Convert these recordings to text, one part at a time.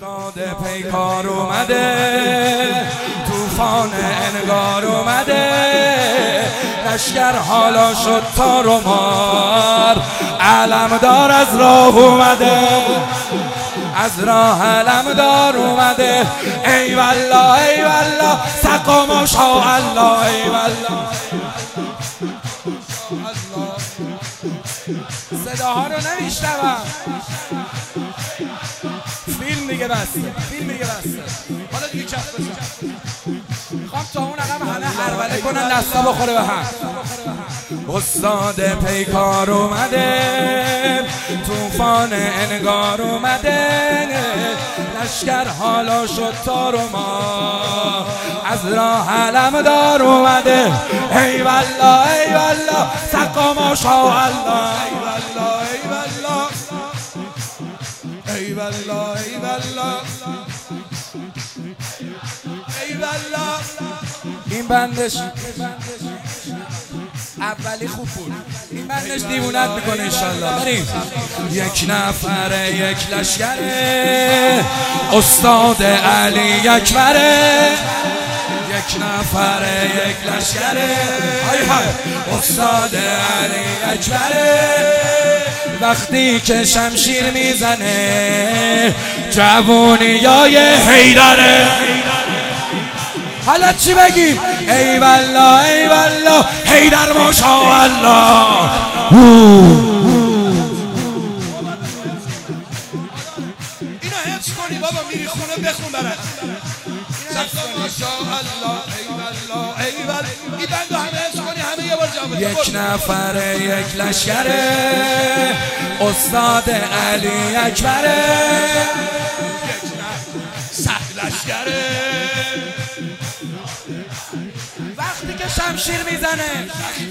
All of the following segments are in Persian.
استاد پیکار اومده، طوفان انگار اومده، لشکر حالا شد تار و مار، علمدار از راه اومده، از راه علمدار اومده. ای والله ای والله سقا ماشاءالله، ای والله صداها رو نمیشنوم. فیلم دیگه بسته، فیلم دیگه بسته. حالا دیگه چپ بزن. میخوام تا اون عقب همه هربله کنن دستا بخوره به هم. استاد پیکار اومده، طوفان انگار اومده، لشکر حالا شد تار و مار، از راه علمدار اومده. ای والله ای والله سقا ماشاءالله، ای والله ای والله ای والله ای والله ای والله. این بندش اولی خوب بود، این بندش دیوونت میکنه انشالله. بریم. یک نفره یک لشکره، استاد علی اکبره، یک نفره یک لشکره، استاد علی اکبره. وقتی که شمشیر میزنه جوونیای حیدره. حالا چی بگیم؟ ای والله ای والله حیدر ماشاءالله. اینو حفظ کنی بابا، میری خونه بخون برات. ماشاءالله ای والله ای والله. این بندو همه حفظ کنی، همه یه بار جواب. یک نفره یک لشکره، استاد علی اکبره، یک لشکره. وقتی که شمشیر میزنه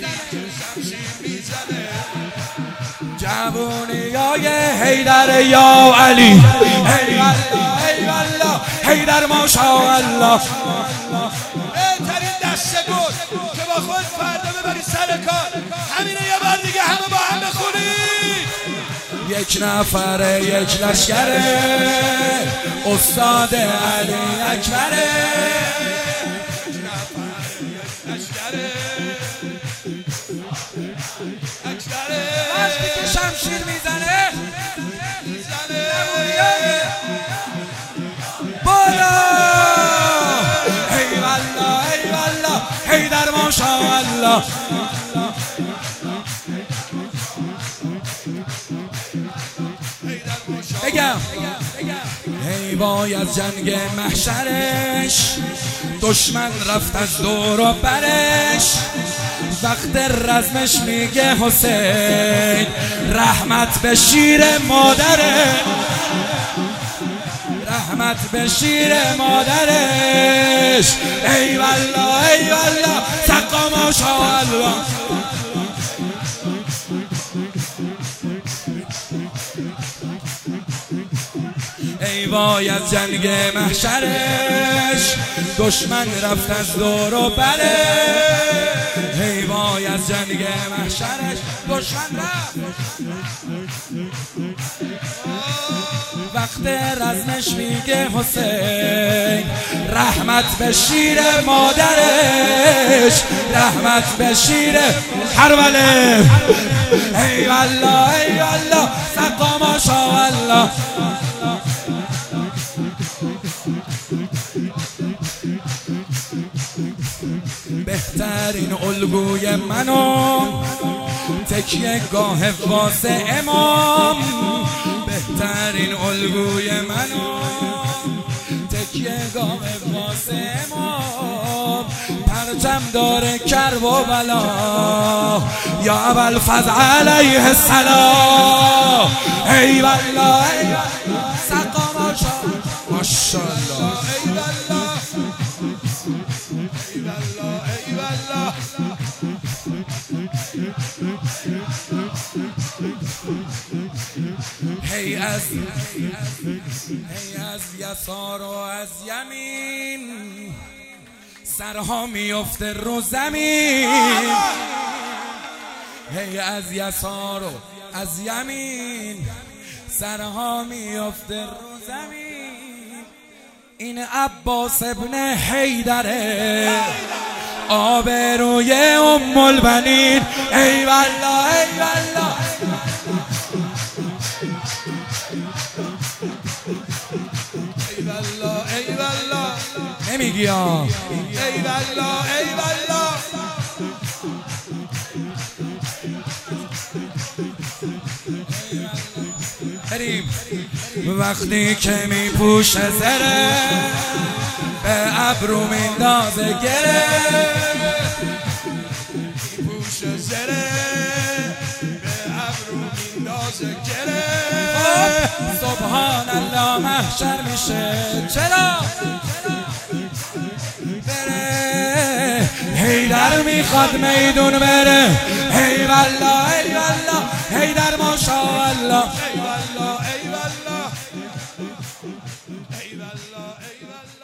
جوونیای حیدر یا علی. ای والله ای والله حیدر ماشاءالله. بهترین دسته بود که با خود فردا ببری سر کار. همینه یه بار دیگه همه با هم بخونید. یک نفره یک لشکره، استاد علی اکبره، وقتی که شمشیر میزنه بالا. ای والله ای والله حیدر ماشاءالله. بگم ای وای از جنگ محشرش، دشمن رفت از دور و برش، وقت رزمش میگه حسین رحمت به شیر مادره، رحمت به شیر مادرش. ای والله ای والله سقا ماشاءالله. ای وای از جنگ محشرش، دشمن رفت از دور و بره. ای وای از جنگ محشرش، دشمن رفت. وقت رزمش میگه حسین رحمت به شیر مادرش، رحمت به شیر هربله. ای والله ای والله سقا ماشاءالله. بهترین الگوی منو تکیه گاه واسه امام، بهترین الگوی منو تکیه گاه واسه امام. پرچم داره کرب و بلا یا ابوالفضل علیه السلام. ای والله ای والله سقا ماشاءالله. ای والله ای والله ای والله. هی از یسار و از یمین سرها میفته رو زمین. هی از یسار و از یمین سرها میفته رو زمین. این عباس ابن حیدره آبروی ام البنین. ای والله ای والله ای والله ای والله نمیگی ها. ای والله ای والله بریم. وقتی که میپوشه زره به ابرو میندازه گره، میپوشه زره به ابرو میندازه گره. سبحان الله محشر میشه چرا بره، حیدر میخواد میدون بره. ای والله ای والله حیدر ماشاءالله. ای والله ای والله ای والله ای والله.